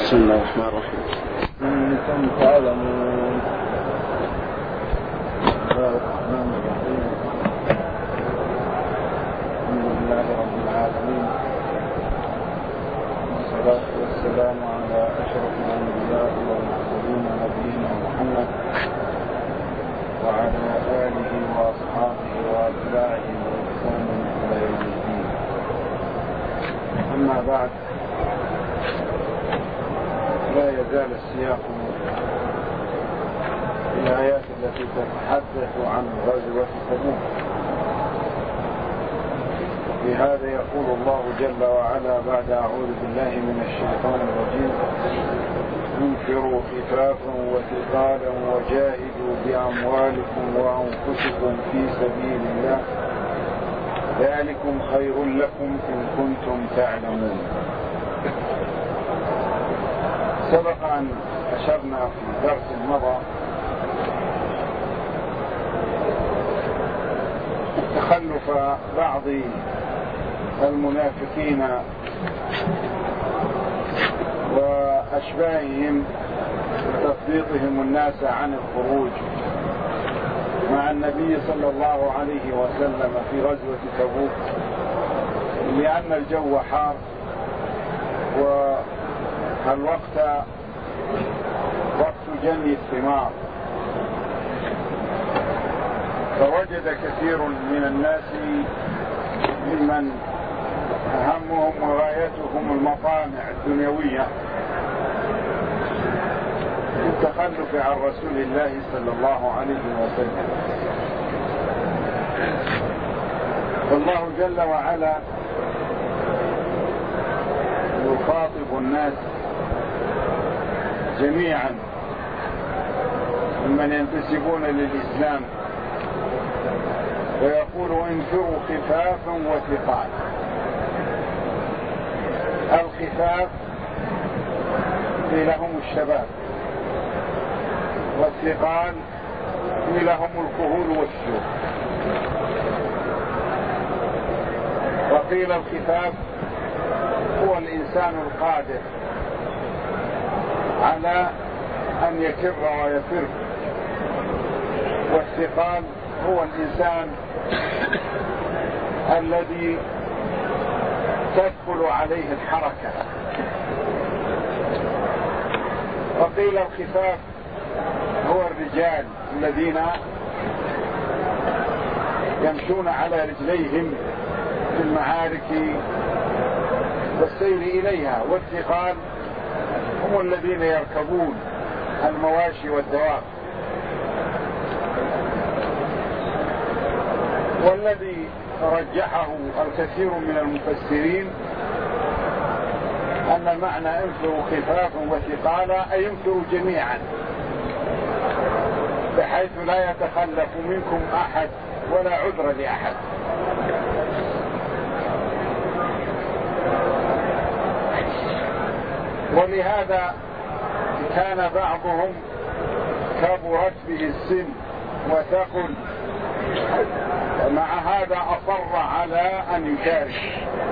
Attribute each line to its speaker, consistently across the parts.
Speaker 1: بسم الله الرحمن الرحيم.
Speaker 2: أنتم تعلمون. بسم الله الرحمن الرحيم. الحمد لله رب العالمين، والصلاة والسلام على أشرف الأنبياء والمرسلين نبينا محمد وعلى آله وأصحابه وأتباعه بإحسان إلى يوم الدين. أما بعد، لا يزال السياق في الآيات التي تتحدث عن غزوة تبوك. في هذا يقول الله جل وعلا بعد أعوذ بالله من الشيطان الرجيم: انفروا خفافا وثقالا وجاهدوا بأموالكم وأنفسكم في سبيل الله ذلكم خير لكم إن كنتم تعلمون. سبق أن أشرنا في درس مضى تخلف بعض المنافقين وأشباههم وتثبيطهم الناس عن الخروج مع النبي صلى الله عليه وسلم في غزوة تبوك، لأن الجو حار والوقت وقت جني الثمار، فوجد كثير من الناس ممن همهم وغايتهم المطامع الدنيوية التخلف عن رسول الله صلى الله عليه وسلم. والله جل وعلا يخاطب الناس جميعا ممن ينتسبون للإسلام ويقول: انفروا خفافا وثقالا. الخفاف لهم الشباب، والثقال لهم الكهول والشيوخ. وقيل الخفاف هو الإنسان القادر على أن يكر ويفر، والثقال هو الإنسان الذي تدخل عليه الحركة. وقيل الخفاف هو الرجال الذين يمشون على رجليهم في المعارك والسير إليها، والثقال هم الذين يركبون المواشي والدواب. والذي رجحه الكثير من المفسرين أن معنى انفروا خفافا وثقالا أي انفروا جميعا، بحيث لا يتخلف منكم أحد ولا عذر لأحد. ولهذا كان بعضهم كبرت به السن وثقل، مع هذا أصر على أن يشارك،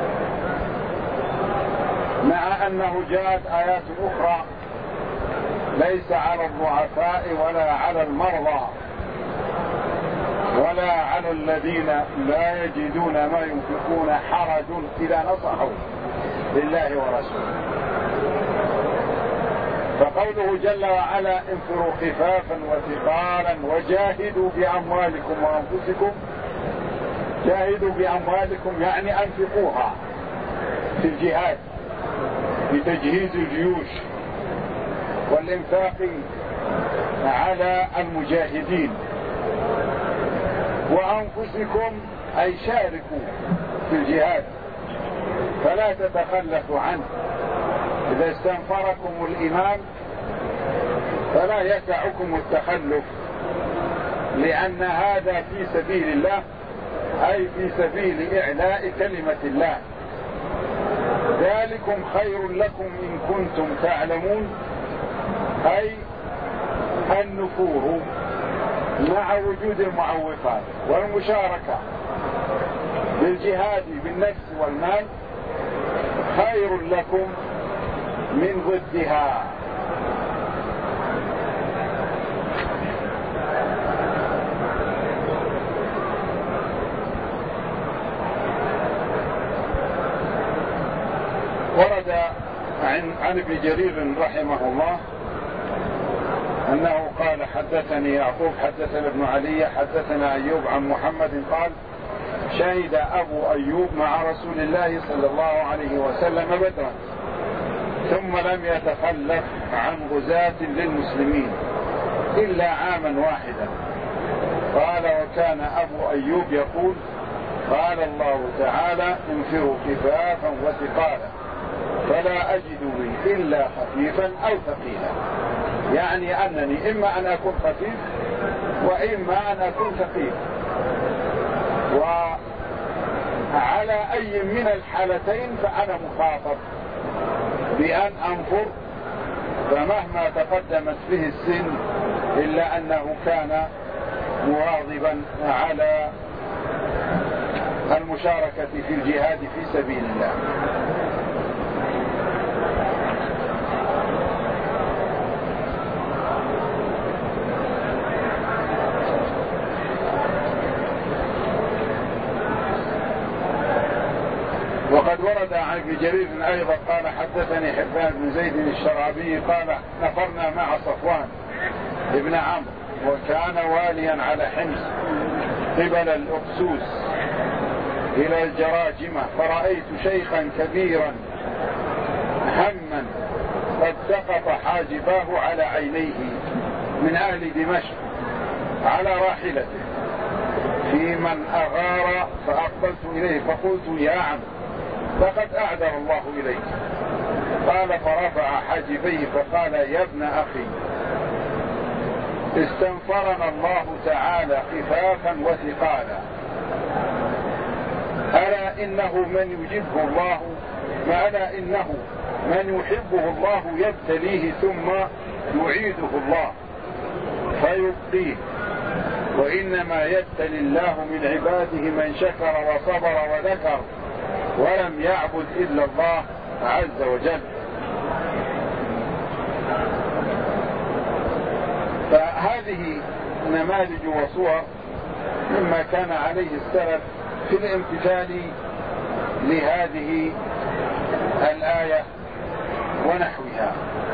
Speaker 2: مع أنه جاءت آيات أخرى: ليس على الضعفاء ولا على المرضى ولا على الذين لا يجدون ما ينفقون حرج إذا نصحوا لله ورسوله. فقوله جل وعلا: انفروا خفافا وثقالا وجاهدوا بأموالكم وأنفسكم. جاهدوا بأموالكم يعني أنفقوها في الجهاد بتجهيز الجيوش والإنفاق على المجاهدين، وأنفسكم أي شاركوا في الجهاد فلا تتخلفوا عنه. إذا استنفركم الإمام فلا يسعكم التخلف، لأن هذا في سبيل الله، أي في سبيل إعلاء كلمة الله. ذلكم خير لكم إن كنتم تعلمون، أي النفور مع وجود المعوقات والمشاركة بالجهاد بالنفس والمال خير لكم من ضدها. ورد عن ابن جرير رحمه الله أنه قال حدثني يعقوب حدثنا ابن علي حدثنا أيوب عن محمد قال شهد أبو أيوب مع رسول الله صلى الله عليه وسلم بدرا ثم لم يتخلف عن غزاة للمسلمين إلا عاما واحدا. قال وكان أبو أيوب يقول قال الله تعالى انفروا خفافا وثقالا فلا أجد لي إلا خفيفا أو ثقيلا، يعني أنني إما أن أكون خفيف وإما أن أكون ثقيل، وعلى أي من الحالتين فأنا مخاطب بأن أنفر، فمهما تقدمت به السن إلا أنه كان مواظبا على المشاركة في الجهاد في سبيل الله. وقد ورد عن ابن جرير أيضا قال حدثني حبان بن زيد الشرابي قال نفرنا مع صفوان ابن عمرو وكان واليا على حمص قبل الأقسوس إلى الجراجمة، فرأيت شيخا كبيرا هما قد سقط حاجباه على عينيه من أهل دمشق على راحلته في من أغار، فأقبلت إليه فقلت يا عم لقد أعذر الله إليك. قال فرفع حاجبيه فقال يا ابن أخي استنفرنا الله تعالى خفافا وثقالا، ألا إنه من يحبه الله يبتليه ثم يعيده الله فيبقيه، وإنما يبتلي الله من عباده من شكر وصبر وذكر ولم يعبد إلا الله عز وجل. فهذه نماذج وصور مما كان عليه السلف في الامتثال لهذه الآية ونحوها.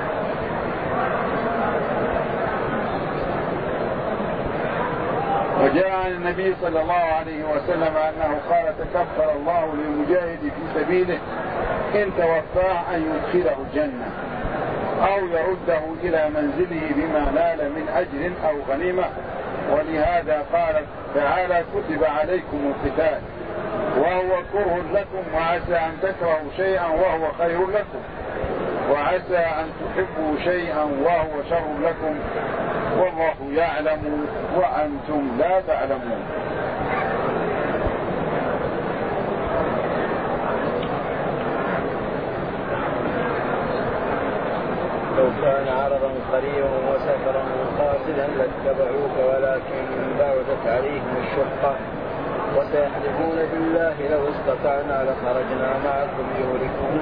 Speaker 2: وجاء عن النبي صلى الله عليه وسلم أنه قال تكفل الله للمجاهد في سبيله إن توفاه أن يدخله الجنة أو يرده إلى منزله بما نال من أجر أو غنيمة. ولهذا قال تعالى كتب عليكم القتال وهو كره لكم وعسى أن تكرهوا شيئا وهو خير لكم وعسى أن تحبوا شيئا وهو شر لكم والله يعلم وأنتم لا تعلمون.
Speaker 1: لو كان عرضا قريبا وسفرا قاصدا لاتبعوك ولكن بعدت عليهم الشقة وسيحلفون بالله لو استطعنا لخرجنا معكم يهلكون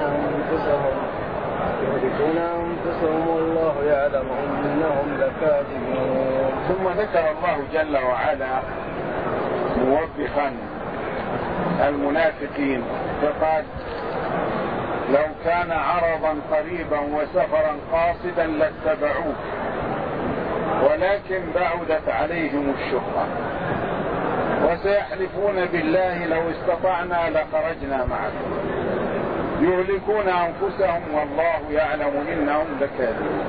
Speaker 1: أنفسهم والله يعلم إنهم لكاذبون.
Speaker 2: ثم ذكر الله جل وعلا موبخا المنافقين فقال لو كان عرضا قريبا وسفرا قاصدا لاتبعوك ولكن بعدت عليهم الشقة وسيحلفون بالله لو استطعنا لخرجنا معكم يهلكون أنفسهم والله يعلم إنهم لكاذبون.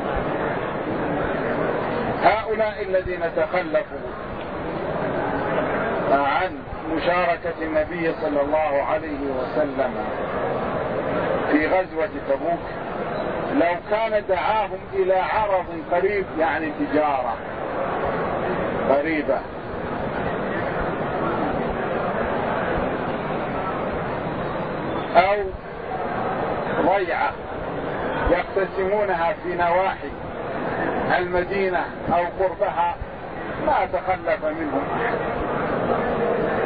Speaker 2: هؤلاء الذين تخلفوا عن مشاركة النبي صلى الله عليه وسلم في غزوة تبوك لو كان دعاهم إلى عرض قريب يعني تجارة قريبة أو ضيعة يقتسمونها في نواحي المدينة أو قربها ما تخلف منهم،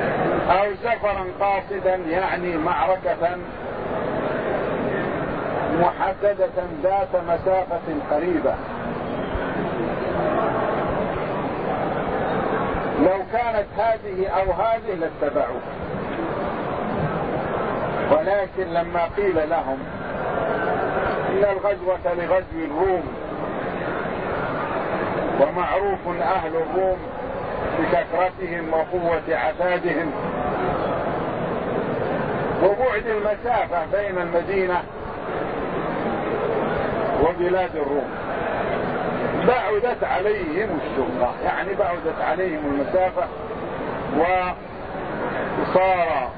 Speaker 2: أو سفرا قاصدا يعني معركة محددة ذات مسافة قريبة. لو كانت هذه أو هذه لاتبعوه، ولكن لما قيل لهم إن الغزوة لغزو الروم، ومعروف أهل الروم بكثرتهم وقوة عتادهم وبعد المسافة بين المدينة وبلاد الروم، بعدت عليهم الشقة، يعني بعدت عليهم المسافة، وصار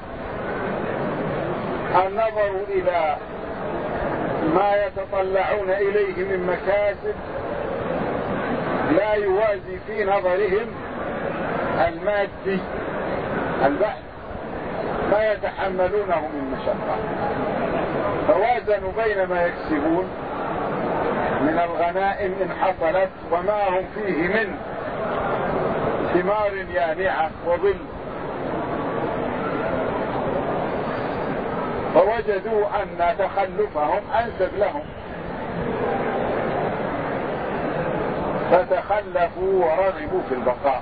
Speaker 2: النظر إلى ما يتطلعون إليه من مكاسب لا يوازي في نظرهم المادي البحث ما يتحملونه من مشقة، فوازنوا بين ما يكسبون من الغنائم إن حصلت وما هم فيه من ثمار يانعة وظل، فوجدوا أن تخلفهم أنسب لهم، فتخلفوا ورغبوا في البقاء.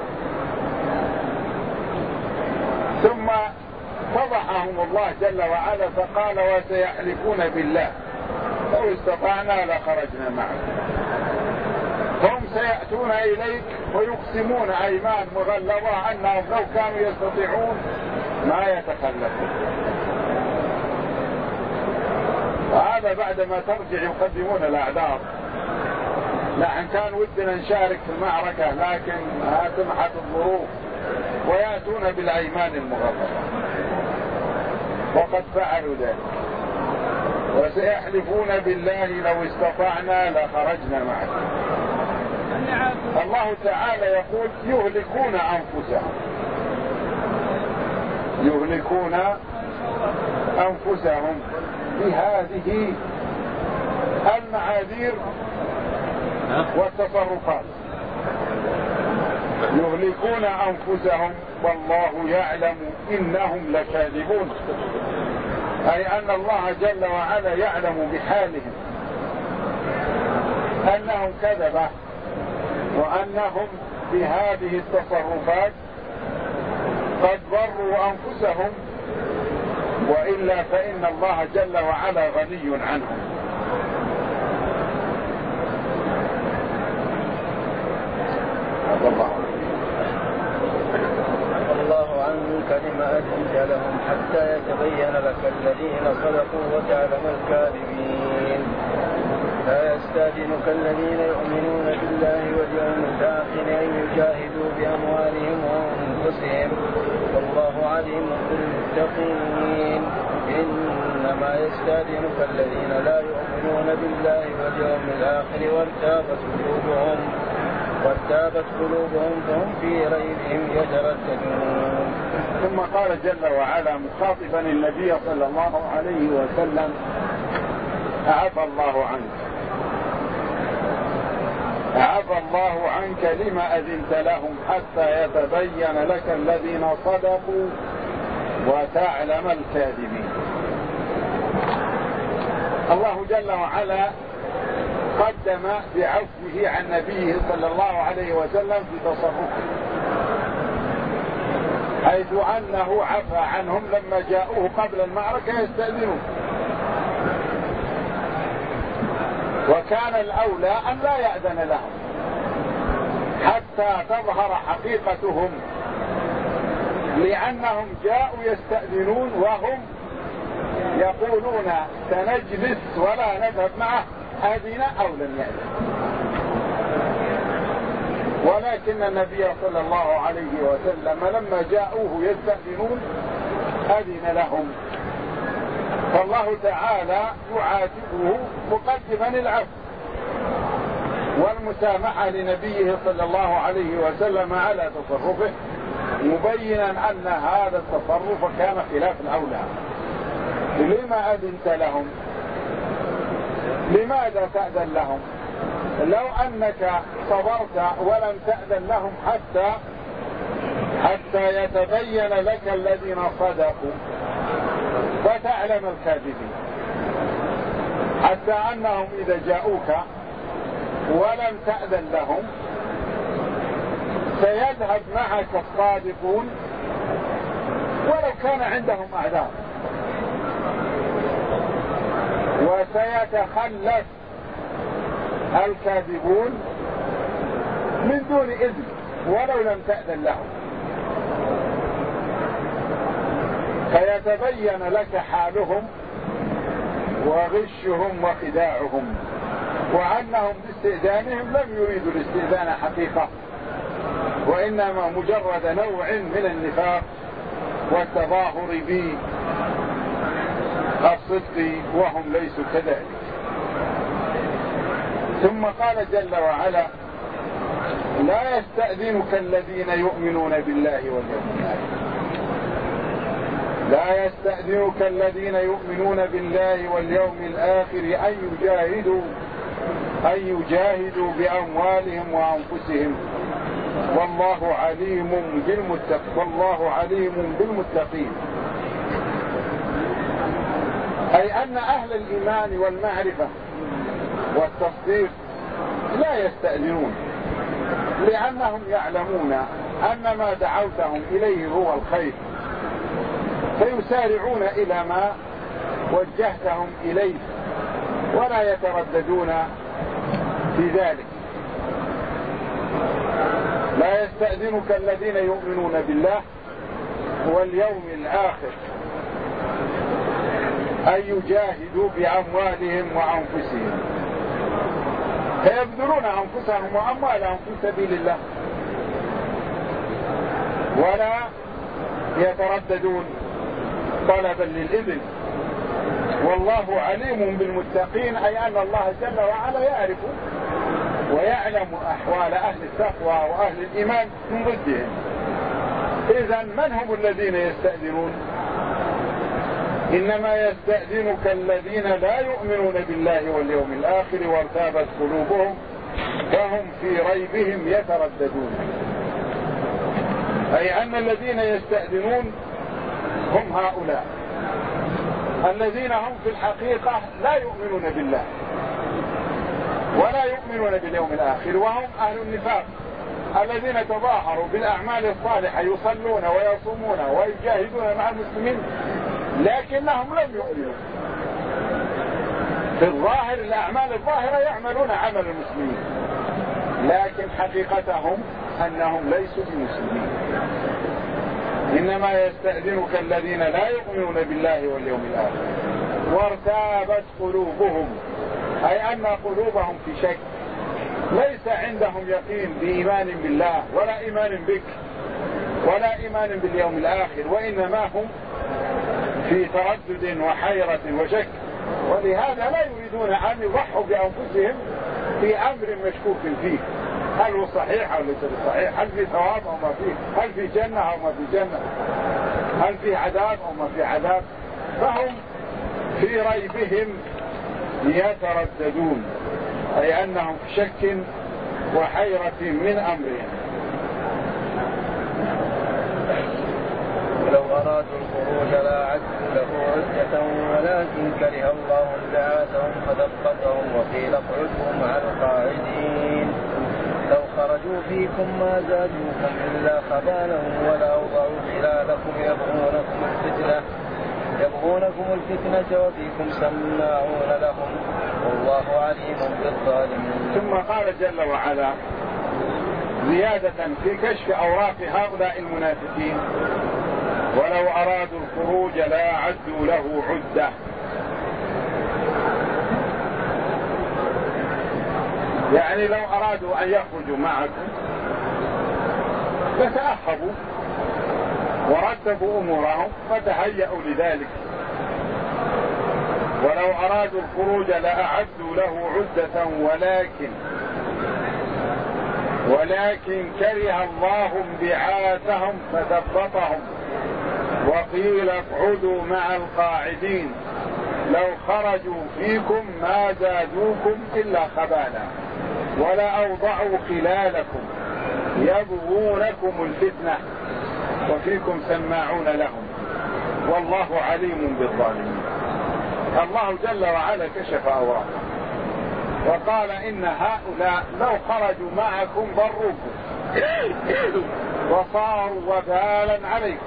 Speaker 2: ثم فضحهم الله جل وعلا فقال: وسيحلفون بالله لو استطعنا لخرجنا معكم. هم سيأتون إليك ويقسمون أيمان مغلظة أنهم لو كانوا يستطيعون ما يتخلفون، وهذا بعدما ترجع يقدمون الأعذار: نحن كان ودنا نشارك في المعركة لكن سمحت الظروف، ويأتون بالأيمان المغلظة، وقد فعلوا ذلك. وسيحلفون بالله لو استطعنا لخرجنا معكم. الله تعالى يقول: يهلكون أنفسهم بهذه المعاذير والتصرفات. يهلكون أنفسهم والله يعلم إنهم لكاذبون، أي أن الله جل وعلا يعلم بحالهم أنهم كذبة، وأنهم بهذه التصرفات قد ضروا أنفسهم، وإلا فإن الله جل وعلا غني عنهم.
Speaker 1: الله عنك لما أذنت لهم حتى يتبين لك الذين صدقوا وتعلم الكاذبين. لا يستأذنك الذين يؤمنون بالله واليوم الآخر أن يجاهدوا بأموالهم وأنفسهم والله عليم بالمتقين. إنما يستأذنك الذين لا يؤمنون بالله واليوم الآخر وارتابت قلوبهم فهم في ريبهم يترددون.
Speaker 2: ثم قال جل وعلا مخاطبا النبي صلى الله عليه وسلم: عفى الله عنك لما أذنت لهم حتى يتبين لك الذين صدقوا وتعلم الكاذبين. الله جل وعلا قدم بعفوه عن نبيه صلى الله عليه وسلم في تصرفه، حيث أنه عفى عنهم لما جاءوه قبل المعركة يستأذنون، وكان الأولى أن لا يأذن لهم حتى تظهر حقيقتهم، لأنهم جاءوا يستأذنون وهم يقولون سنجلس ولا نذهب معه، أذن أو لم يأذن. ولكن النبي صلى الله عليه وسلم لما جاءوه يستأذنون أذن لهم، فالله تعالى يعاتبه مقدما العفو والمسامحة لنبيه صلى الله عليه وسلم على تصرفه، مبينا أن هذا التصرف كان خلاف الأولى. لما أذنت لهم؟ لماذا تأذن لهم؟ لو أنك صبرت ولم تأذن لهم حتى يتبين لك الذين صدقوا وتعلم الكاذبين، حتى أنهم إذا جاءوك ولم تأذن لهم سيذهب معك الصادقون ولو كان عندهم أعذار، وسيتخلف الكاذبون من دون إذن ولو لم تأذن لهم، فيتبين لك حالهم وغشهم وخداعهم، وأنهم باستئذانهم لم يريدوا الاستئذان حقيقة، وإنما مجرد نوع من النفاق والتظاهر بالصدق وهم ليسوا كذلك. ثم قال جل وعلا: لا يستأذنك الذين يؤمنون بالله واليوم الآخر. لا يستأذنك الذين يؤمنون بالله واليوم الآخر أن يجاهدوا بأموالهم وأنفسهم والله عليم بالمتقين. أي أن أهل الإيمان والمعرفة والتصديق لا يستأذنون، لأنهم يعلمون أن ما دعوتهم إليه هو الخير، فيسارعون إلى ما وجهتهم إليه ولا يترددون في ذلك. لا يستأذنك الذين يؤمنون بالله واليوم الآخر أن يجاهدوا بأموالهم وأنفسهم، فيبذلون أنفسهم وأموالهم في سبيل الله ولا يترددون طلبا للإذن. والله عليم بالمتقين، أي أن الله جل وعلا يعرف ويعلم أحوال أهل التقوى وأهل الإيمان من ضدهم. إذن من هم الذين يستأذنون؟ إنما يستأذنك الذين لا يؤمنون بالله واليوم الآخر وارتابت قلوبهم فهم في ريبهم يترددون. أي أن الذين يستأذنون هم هؤلاء الذين هم في الحقيقة لا يؤمنون بالله ولا يؤمنون باليوم الآخر، وهم أهل النفاق الذين تظاهروا بالأعمال الصالحة، يصلون ويصومون ويجاهدون مع المسلمين لكنهم لم يؤمنوا. في الظاهر الأعمال الظاهرة يعملون عمل المسلمين، لكن حقيقتهم أنهم ليسوا بمسلمين. إنما يستأذنك الذين لا يؤمنون بالله واليوم الآخر وارتابت قلوبهم، أي أن قلوبهم في شك، ليس عندهم يقين بإيمان بالله ولا إيمان بك ولا إيمان باليوم الآخر، وإنما هم في تردد وحيرة وشك، ولهذا لا يريدون أن يضحوا بأنفسهم في أمر مشكوك فيه، هل هو صحيح أو ليس صحيح، هل في ثواب أو ما فيه، هل في جنة أو ما في جنة، هل في عذاب أو ما في عذاب، فهم في ريبهم يترددون، أي أنهم في شك وحيرة من أمرهم.
Speaker 1: ولو أرادوا الخروج لأعدوا له عدة ولكن كره الله انبعاثهم فثبتهم وقيل اقعدوا مع القاعدين لو خرجوا فيكم ما زادوكم إلا خبالا ولأوضعوا خلالكم يبغونكم الفتنة وفيكم سماعون لهم والله عليم بالظالمين.
Speaker 2: ثم قال جل وعلا زيادة في كشف أوراق هؤلاء المنافقين: ولو أرادوا الخروج لا عدوا له عدة. يعني لو أرادوا أن يخرجوا معكم فتأخذوا ورتبوا أمورهم فتهيأوا لذلك. ولو أرادوا الخروج لأعدوا له عدة ولكن كره الله انبعاثهم فثبطهم وقيل اقعدوا مع القاعدين لو خرجوا فيكم ما زادوكم إلا خبالا ولا أوضعوا خلالكم يبغونكم الفتنة وفيكم سماعون لهم والله عليم بالظالمين. الله جل وعلا كشف عوراتهم وقال إن هؤلاء لو خرجوا معكم ضروكم وصاروا وبالا عليكم،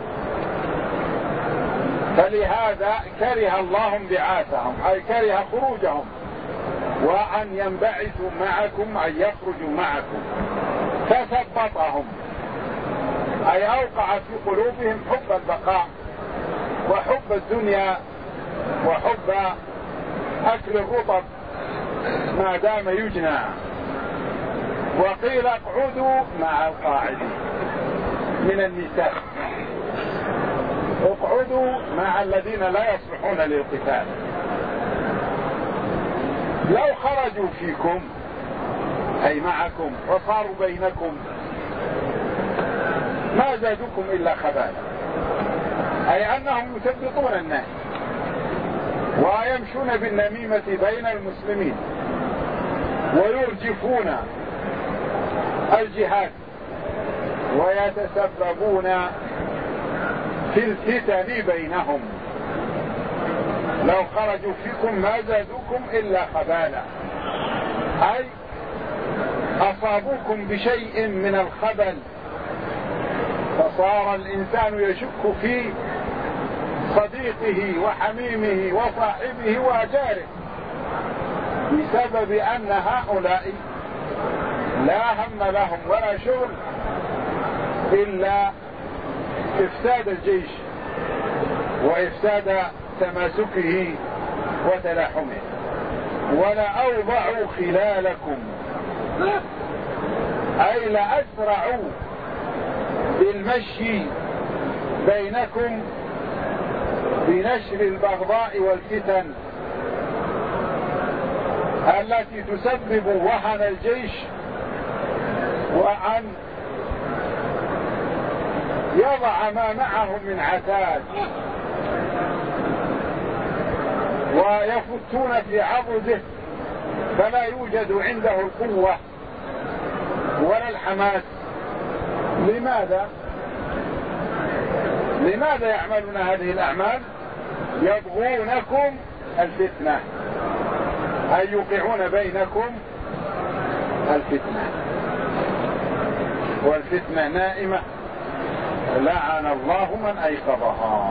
Speaker 2: فلهذا كره الله انبعاثهم أي كره خروجهم وأن ينبعثوا معكم أن يخرجوا معكم، فثبطهم أي أوقع في قلوبهم حب البقاء وحب الدنيا وحب أكل الرطب ما دام يجنى. وقيل اقعدوا مع القاعدين من النساء، اقعدوا مع الذين لا يصلحون للقتال. لو خرجوا فيكم أي معكم وصاروا بينكم ما زادوكم إلا خبالا، أي أنهم يثبطون الناس ويمشون بالنميمة بين المسلمين ويرجفون الجهاد ويتسببون في الفتن بينهم. لو خرجوا فيكم ما زادوكم إلا خبالا، أي أصابوكم بشيء من الخبل، فصار الإنسان يشك في صديقه وحميمه وصاحبه وجاره بسبب أن هؤلاء لا هم لهم ولا شغل إلا إفساد الجيش وإفساد تماسكه وتلاحمه. ولأوضعوا خلالكم أي لأسرعوا بالمشي بينكم بنشر البغضاء والفتن التي تسبب وهن الجيش وأن يضع ما معه من عتاد ويفتون في عضده فلا يوجد عنده القوة ولا الحماس. لماذا يعملون هذه الأعمال؟ يبغونكم الفتنة أي يوقعون بينكم الفتنة، والفتنة نائمة لعن الله من أيقظها.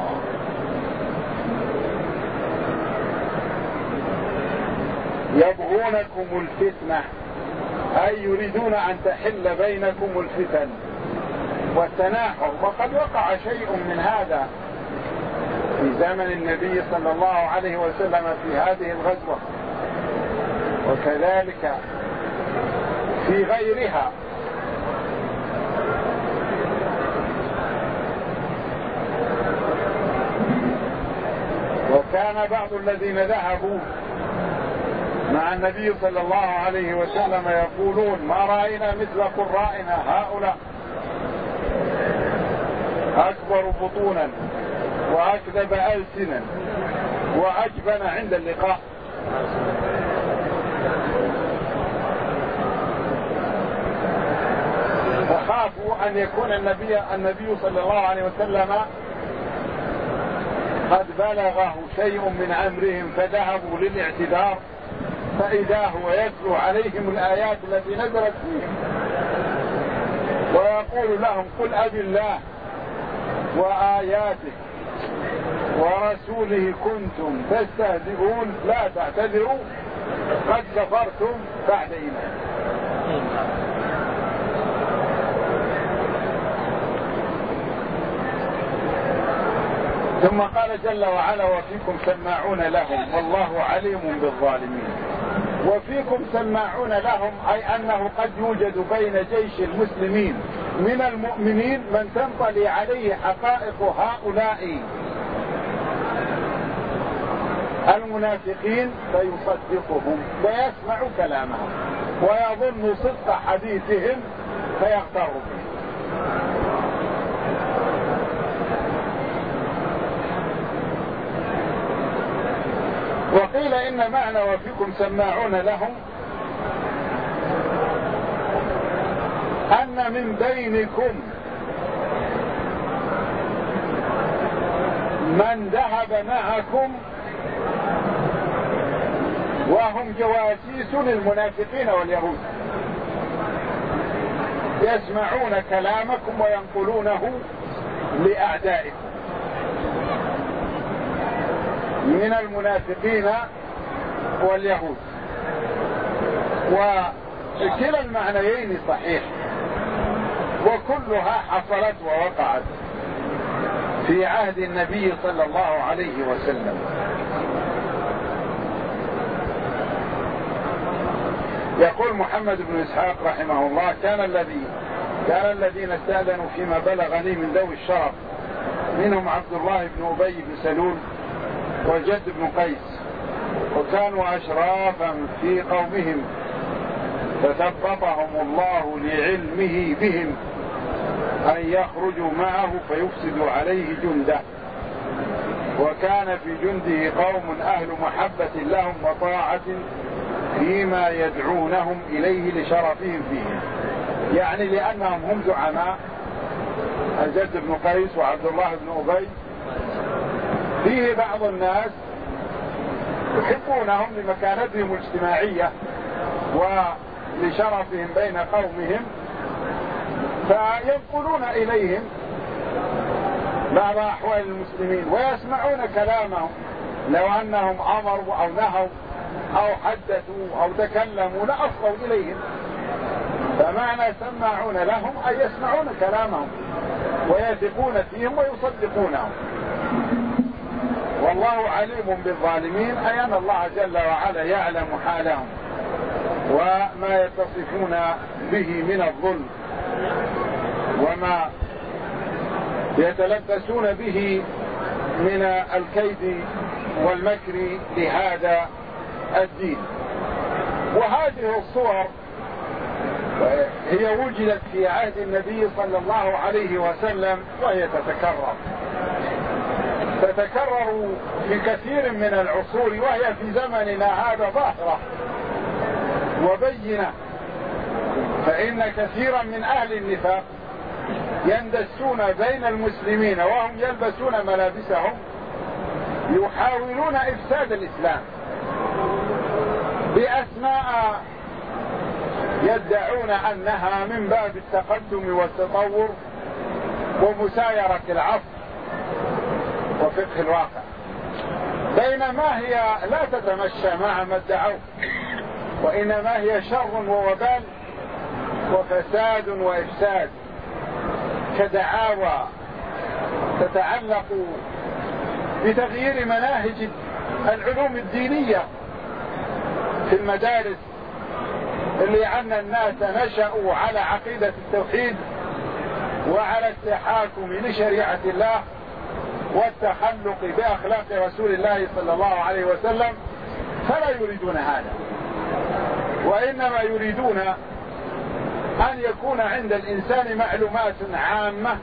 Speaker 2: يبغونكم الفتنة أي يريدون أن تحل بينكم الفتن والتناحر. وقد وقع شيء من هذا في زمن النبي صلى الله عليه وسلم في هذه الغزوة وكذلك في غيرها. وكان بعض الذين ذهبوا مع النبي صلى الله عليه وسلم يقولون ما رأينا مثل قرائنا هؤلاء، أكبر بطونا وأكذب ألسنا وأجبن عند اللقاء. فخافوا أن يكون النبي صلى الله عليه وسلم قد بلغه شيء من أمرهم فذهبوا للاعتذار، فإذا هو يتلو عليهم الآيات التي نزلت فيهم ويقول لهم قل أبي الله وآياته ورسوله كنتم تستهزئون لا تعتذروا قد كفرتم بعد إيمان. ثم قال جل وعلا وفيكم سماعون لهم والله عليم بالظالمين. وفيكم سماعون لهم أي أنه قد يوجد بين جيش المسلمين من المؤمنين من تنطلي عليه حقائق هؤلاء المنافقين فيصدقهم ويسمع كلامهم ويظن صدق حديثهم فيغتر به. وقيل إن معنى وفيكم سماعون لهم أن من بينكم من ذهب معكم وهم جواسيس للمنافقين واليهود، يسمعون كلامكم وينقلونه لأعدائكم من المنافقين واليهود. وكلا المعنيين صحيح، وكلها حصلت ووقعت في عهد النبي صلى الله عليه وسلم. يقول محمد بن إسحاق رحمه الله: كان الذين استأذنوا فيما بلغني من ذوي الشرف منهم عبد الله بن أبي بن سلول وجد بن قيس، وكانوا أشرافا في قومهم فثبطهم الله لعلمه بهم أن يخرجوا معه فيفسدوا عليه جنده، وكان في جنده قوم أهل محبة لهم وطاعة فيما يدعونهم إليه لشرفهم فيه، يعني لأنهم هم زعماء جد بن قيس وعبد الله بن أبي. فيه بعض الناس يحبونهم لمكانتهم الاجتماعية ولشرفهم بين قومهم، فينقلون إليهم بعض أحوال المسلمين ويسمعون كلامهم، لو أنهم أمروا أو نهوا أو حدثوا أو تكلموا لأصغوا إليهم، فمعنى سماعون لهم أي يسمعون كلامهم ويثقون فيهم ويصدقونهم. والله عليم بالظالمين، أي أن الله جل وعلا يعلم حالهم وما يتصفون به من الظلم وما يتلبسون به من الكيد والمكر لهذا الدين. وهذه الصور هي وجدت في عهد النبي صلى الله عليه وسلم، وهي تتكرر في كثير من العصور، وهي في زمننا هذا ظاهرة وبينة. فإن كثيرا من أهل النفاق يندسون بين المسلمين وهم يلبسون ملابسهم، يحاولون إفساد الإسلام بأسماء يدعون أنها من باب التقدم والتطور ومسايرة العصر وفقه الواقع، بينما هي لا تتمشى مع ما ادعوه، وإنما هي شر ووبال وفساد وإفساد، كدعاوى تتعلق بتغيير مناهج العلوم الدينية في المدارس، لأن الناس نشأوا على عقيدة التوحيد وعلى التحاكم لشريعة الله والتخلق بأخلاق رسول الله صلى الله عليه وسلم، فلا يريدون هذا، وإنما يريدون أن يكون عند الإنسان معلومات عامة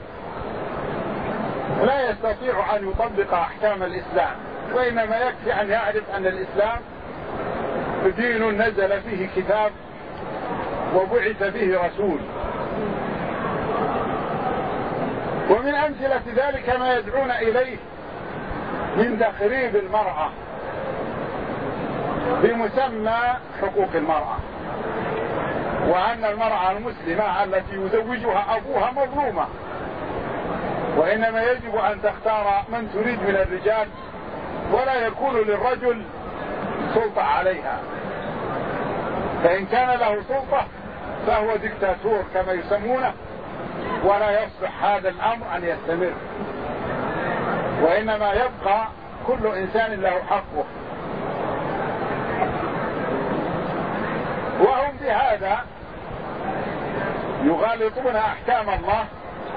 Speaker 2: لا يستطيع أن يطبق أحكام الإسلام، وإنما يكفي أن يعرف أن الإسلام دين نزل فيه كتاب وبعث به رسول. ومن أمثلة ذلك ما يدعون إليه من تخريب المرأة بمسمى حقوق المرأة، وأن المرأة المسلمة التي يزوجها أبوها مظلومة، وإنما يجب أن تختار من تريد من الرجال، ولا يكون للرجل سلطة عليها، فإن كان له سلطة فهو ديكتاتور كما يسمونه، ولا يصلح هذا الأمر أن يستمر، وإنما يبقى كل إنسان له حقه. وهم بهذا يغالطون أحكام الله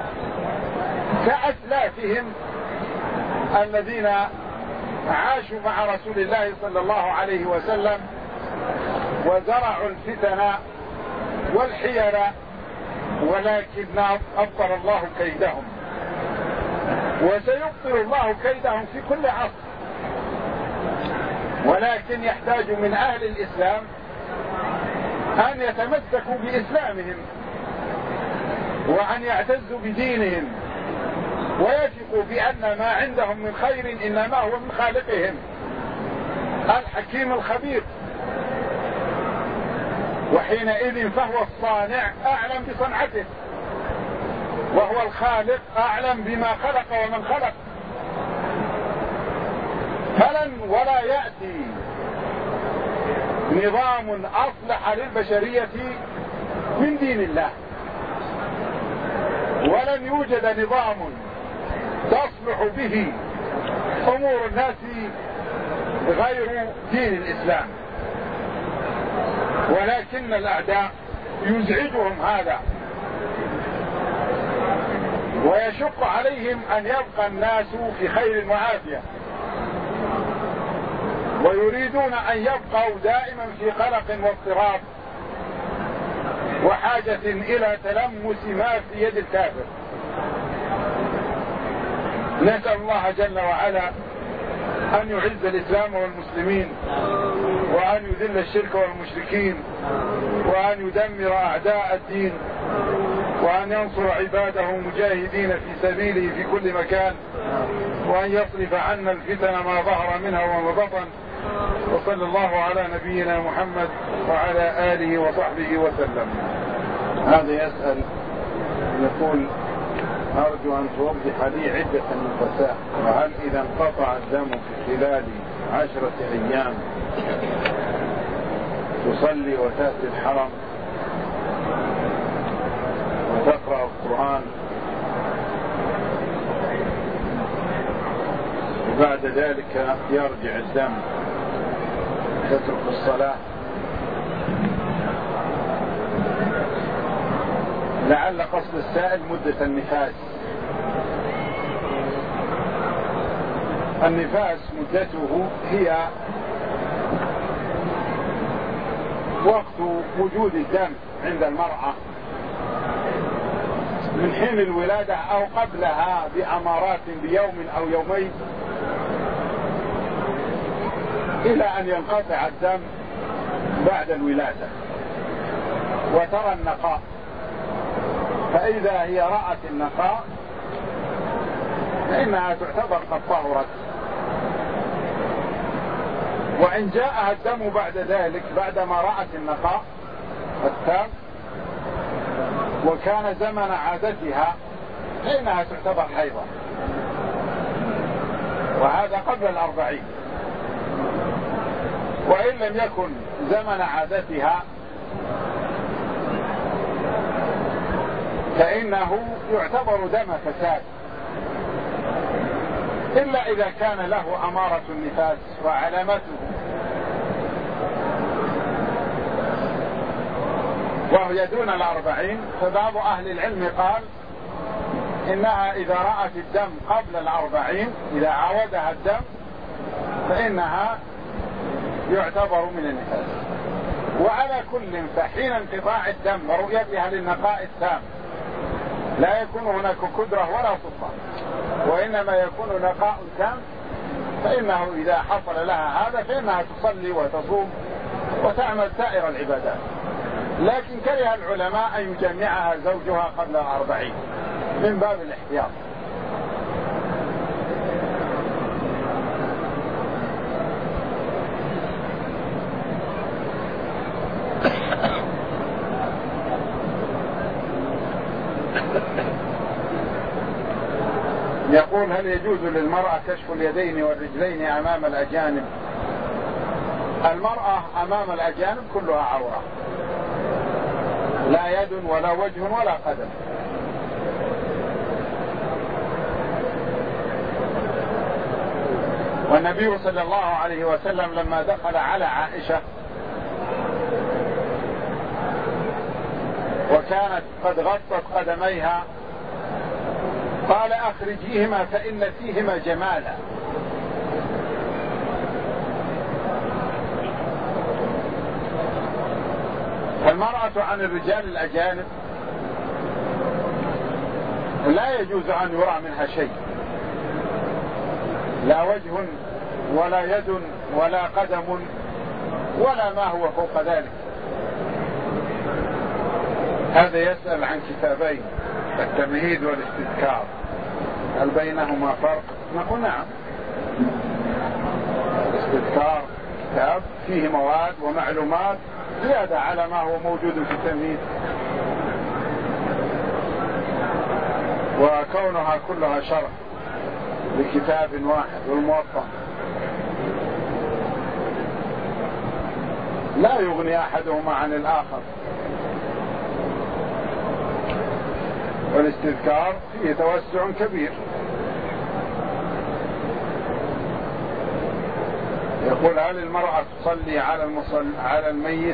Speaker 2: كأسلافهم الذين عاشوا مع رسول الله صلى الله عليه وسلم وزرعوا الفتن والحيل، ولكن أبطل الله كيدهم، وسيبطل الله كيدهم في كل عصر. ولكن يحتاج من أهل الإسلام أن يتمسكوا بإسلامهم وأن يعتزوا بدينهم ويثقوا بأن ما عندهم من خير إنما هو من خالقهم الحكيم الخبير، وحينئذ فهو الصانع أعلم بصنعته، وهو الخالق أعلم بما خلق ومن خلق. فلن ولا يأتي نظام أصلح للبشرية من دين الله، ولن يوجد نظام تصلح به أمور الناس غير دين الإسلام، ولكن الأعداء يزعجهم هذا ويشق عليهم أن يبقى الناس في خير وعافية، ويريدون أن يبقوا دائما في قلق واضطراب وحاجة إلى تلمس ما في يد الكافر. نسأل الله جل وعلا أن يعز الإسلام والمسلمين، وأن يذل الشرك والمشركين، وأن يدمر أعداء الدين، وأن ينصر عباده مجاهدين في سبيله في كل مكان، وأن يصرف عنا الفتن ما ظهر منها وما بطن. وصلى الله على نبينا محمد وعلى آله وصحبه وسلم.
Speaker 3: هذا يسأل يقول: أرجو أن توضح لي عدة النفساء، وهل إذا انقطع الدم في خلال 10 أيام تصلي وتأتي الحرم وتقرأ القرآن وبعد ذلك يرجع الدم تترك الصلاة؟ لعل قصد السائل مدة النفاس. النفاس مدته هي وقت وجود الدم عند المرأة من حين الولادة أو قبلها بأمارات بيوم أو يومين إلى أن ينقطع الدم بعد الولادة وترى النقاء. فإذا هي رأت النقاء فإنها تعتبر قد طهرت، وإن جاءها الدم بعد ذلك بعدما رأت النقاء التام وكان زمن عادتها فإنها تعتبر حيضة، وهذا قبل 40. وإن لم يكن زمن عادتها فإنه يعتبر دم فساد، إلا إذا كان له أمارة النفاس وعلامته وهي دون 40. فبعض أهل العلم قال إنها إذا رأت الدم قبل 40 إذا عاودها الدم فإنها يعتبر من النفاس. وعلى كل فحين انقطاع الدم ورؤيتها للنقاء التام لا يكون هناك كدرة ولا سلطة، وإنما يكون نقاء تام، فإنه إذا حصل لها هذا فإنها تصلي وتصوم وتعمل سائر العبادات. لكن كره العلماء أن يجمعها زوجها قبل 40 من باب الاحتياط. يقول: هل يجوز للمرأة كشف اليدين والرجلين أمام الأجانب؟ المرأة أمام الأجانب كلها عورة، لا يد ولا وجه ولا قدم. والنبي صلى الله عليه وسلم لما دخل على عائشة وكانت قد غطت قدميها قال: أخرجيهما فإن فيهما جمالا. فالمرأة عن الرجال الأجانب لا يجوز أن يرى منها شيء، لا وجه ولا يد ولا قدم ولا ما هو فوق ذلك. هذا يسأل عن كتابين، التمهيد والاستذكار، هل بينهما فرق؟ نقول نعم. الاستذكار كتاب فيه مواد ومعلومات زيادة على ما هو موجود في التمهيد. وكونها كلها شرح لكتاب واحد والموطأ لا يغني أحدهما عن الآخر. والاستذكار فيه توسع كبير. يقول: هل المرأة تصلي على الميت؟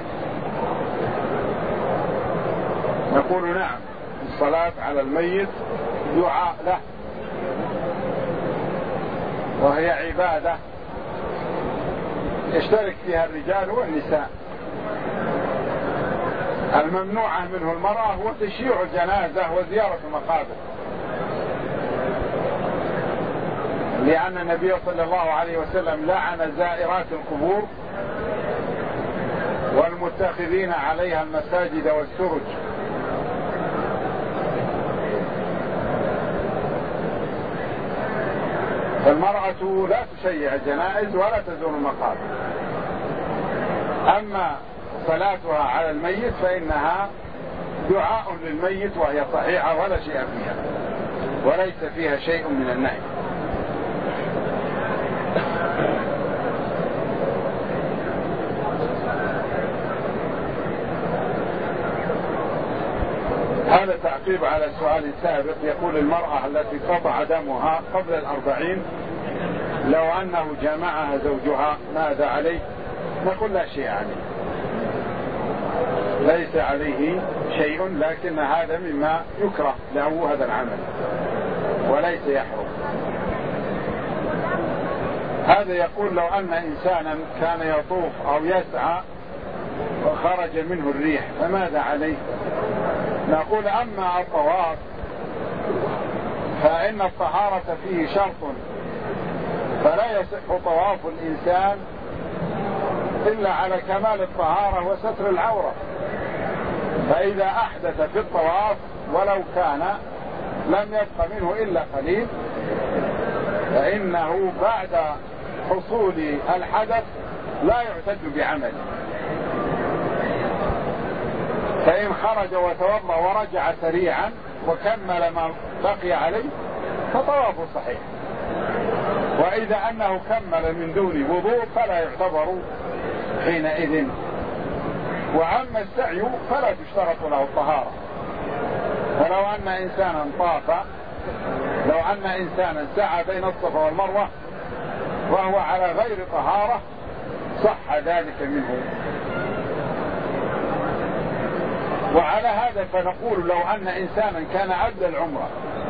Speaker 3: نقول: نعم، الصلاة على الميت دعاء له، وهي عبادة يشترك فيها الرجال والنساء. الممنوعة منه المرأة هو تشييع الجنازة وزيارة المقابر، لأن النبي صلى الله عليه وسلم لعن زائرات القبور والمتخذين عليها المساجد والسرج. فالمرأة لا تشيع الجنائز ولا تزور المقابر. أما صلاتها على الميت فإنها دعاء للميت وهي صحيحة ولا شيء فيها، وليس فيها شيء من النهي. هذا تعقيب على السؤال السابق. يقول: المرأة التي قطع دمها قبل 40 لو أنه جامعها زوجها ماذا عليه؟ نقول: لا شيء عليه، ليس عليه شيء، لكن هذا مما يكره له هذا العمل وليس يحرم. هذا يقول: لو أن إنسانا كان يطوف أو يسعى وخرج منه الريح فماذا عليه؟ نقول: أما الطواف فإن الطهارة فيه شرط، فلا يصح طواف الإنسان إلا على كمال الطهارة وستر العورة. فإذا أحدث في الطواف ولو كان لم يبق منه إلا قليل فإنه بعد حصول الحدث لا يعتد بعمله. فإن خرج وتوضأ ورجع سريعا وكمل ما بقي عليه فطوافه صحيح. وإذا أنه كمل من دون وضوء فلا يعتبر حينئذ. وعما السعي فلا تشترط له الطهارة. فلو أن إنسانا طاف، لو أن إنسانا سعى بين الصفا والمروة وهو على غير طهارة صح ذلك منه. وعلى هذا فنقول: لو أن إنسانا كان أدى العمرة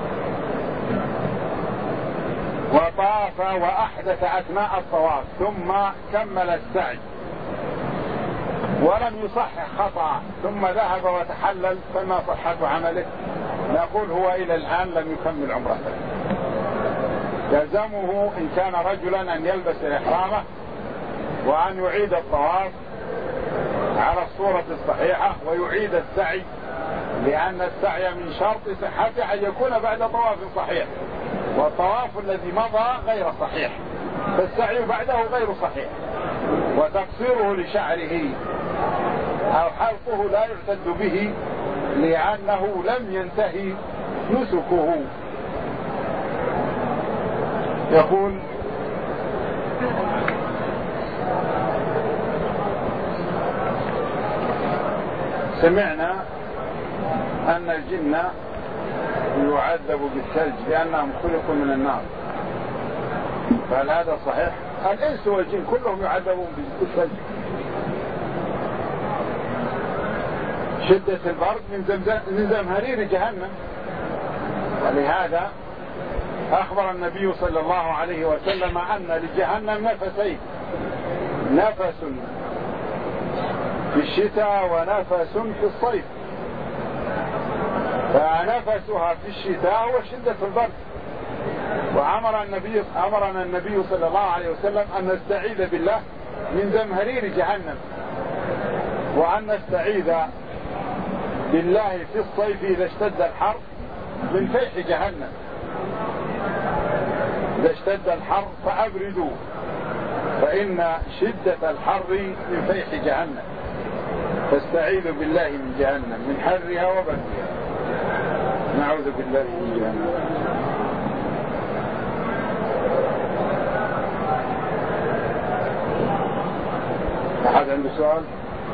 Speaker 3: وطاف وأحدث أثناء الطواف ثم كمل السعي ولم يصحح خطأ ثم ذهب وتحلل فما صحة عمله؟ نقول: هو إلى الآن لم يكمل عمرته. يلزمه إن كان رجلا أن يلبس إحرامه وأن يعيد الطواف على الصورة الصحيحة ويعيد السعي، لأن السعي من شرط صحته أن يكون بعد طواف صحيح، والطواف الذي مضى غير صحيح، فالسعي بعده غير صحيح. وتقصيره لشعره أو حلقه لا يعتد به لأنه لم ينتهي نسكه. يقول: سمعنا أن الجن يعذب بالثلج لأنهم خلقوا من النار، فهل هذا صحيح؟ الإنس والجن كلهم يعذبون بالثلج. شدة البرد من زمهرير جهنم. ولهذا أخبر النبي صلى الله عليه وسلم أن لجهنم نفسين: نفس في الشتاء ونفس في الصيف. فنفسها في الشتاء هو شدة البرد. وأمرنا النبي صلى الله عليه وسلم أن نستعيذ بالله من زمهرير جهنم، وأن نستعيذ بالله في الصيف إذا اشتد الحر من فيح جهنم. إذا اشتد الحر فأبردوا، فإن شدة الحر من فيح جهنم. فاستعيذ بالله من جهنم من حرها وبردها. نعوذ بالله من جهنم. أحد عنده سؤال؟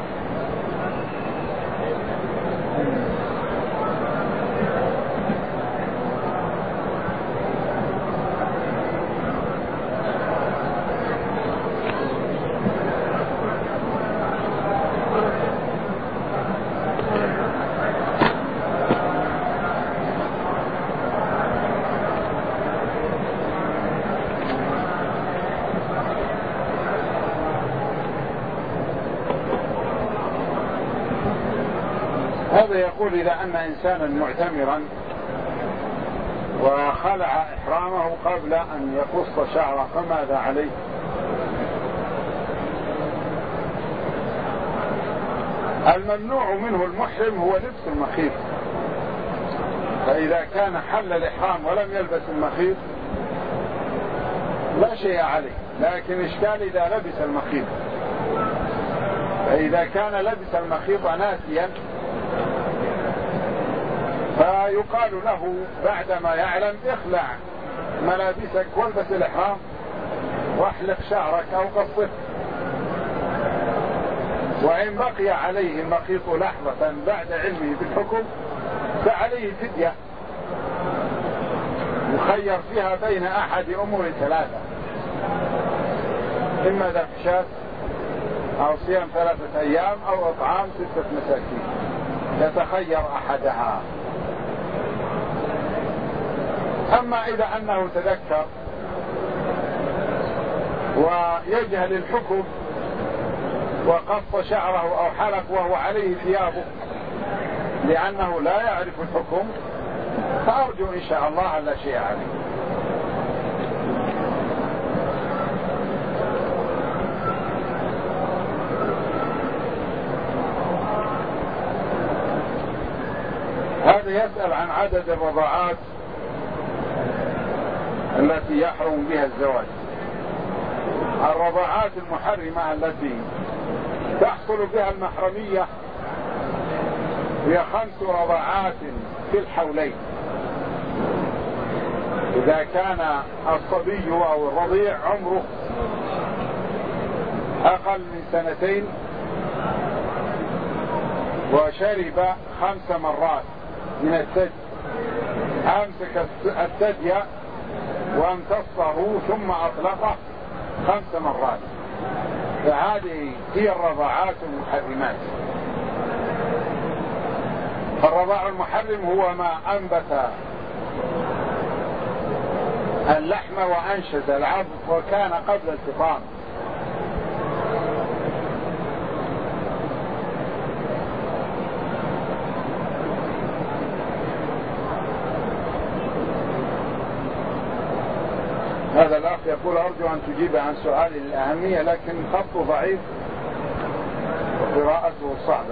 Speaker 3: هذا يقول إذا أن إنسانا معتمرا وخلع إحرامه قبل أن يقص شعره فماذا عليه؟ الممنوع منه المحرم هو لبس المخيط، فإذا كان حل الإحرام ولم يلبس المخيط لا شيء عليه، لكن إشكال إذا لبس المخيط، فإذا كان لبس المخيط ناسيا فيقال له بعدما يعلم اخلع ملابسك والبس الإحرام واحلق شعرك أو قصه. وإن بقي عليه المخيط لحظة بعد علمه بالحكم فعليه فدية مخير فيها بين أحد أمور ثلاثة: إما ذبح شاة أو صيام 3 أيام أو إطعام 6 مساكين، يتخير أحدها. أما إذا أنه تذكر ويجهل الحكم وقص شعره أو حلق وهو عليه ثيابه لأنه لا يعرف الحكم فأرجو إن شاء الله لا شيء عليه. هذا يسأل عن عدد الرضاعات التي يحرم بها الزواج. الرضاعات المحرمة التي تحصل بها المحرمية هي 5 رضاعات في الحولين، إذا كان الصبي أو الرضيع عمره أقل من 2 وشرب 5 مرات من الثدي، أمسك الثدي وامتصه ثم أطلقه 5 مرات، فهذه هي الرضاعات المحرمات. الرضاع المحرم هو ما أنبت اللحم وأنشز العظم وكان قبل الفطام. هذا الأخ يقول أرجو أن تجيب عن سؤالي الأهمية لكن خطه ضعيف وقراءته صعبة.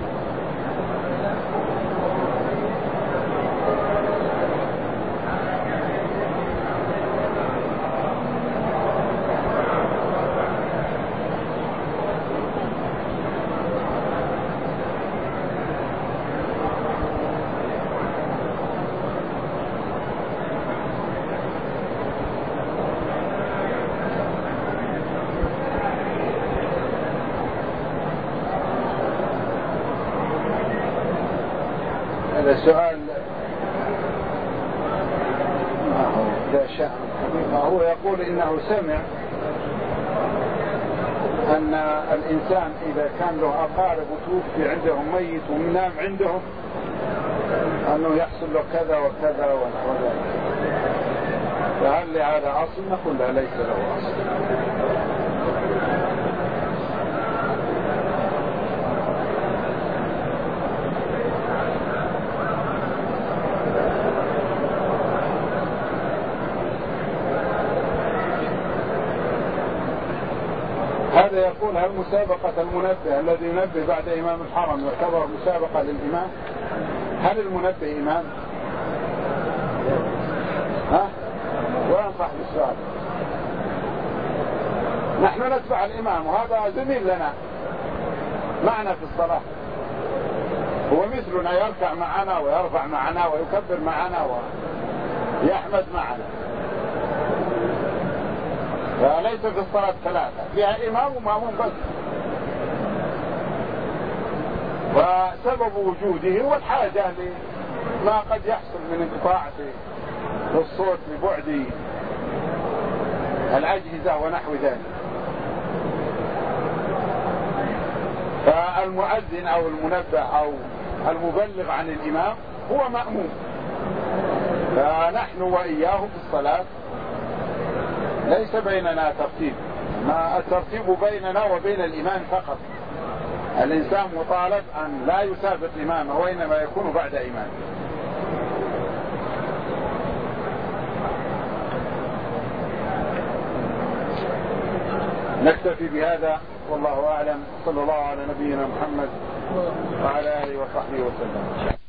Speaker 3: السؤال لا شأن. هو يقول إنه سمع أن الإنسان إذا كان له أقارب وتوفي عندهم ميت ونام عندهم أنه يحصل له كذا وكذا ونحو ذلك، فهل لهذا أصل؟ نقول لا، ليس له أصل. هذا يقول هل مسابقة المنبه الذي ينبه بعد إمام الحرم يعتبر مسابقة للإمام؟ هل المنبه إمام؟ وينصح بالسؤال. نحن نتبع الإمام وهذا زميل لنا، معنا في الصلاة، هو مثلنا يركع معنا ويرفع معنا ويكبر معنا ويحمد معنا. فليس في الصلاة ثلاثة، فيها إمام ومأموم بس. وسبب وجوده هو الحاجة لما قد يحصل من انقطاع في الصوت ببعد الأجهزة ونحو ذلك. فالمؤذن أو المنبه أو المبلغ عن الإمام هو مأموم، فنحن وإياه في الصلاة ليس بيننا ترتيب، ما الترتيب بيننا وبين الإمام فقط. الإنسان مطالب أن لا يسابق إمامه وإنما يكون بعد إمامه. نكتفي بهذا والله أعلم. صلى الله على نبينا محمد وعلى آله وصحبه وسلم.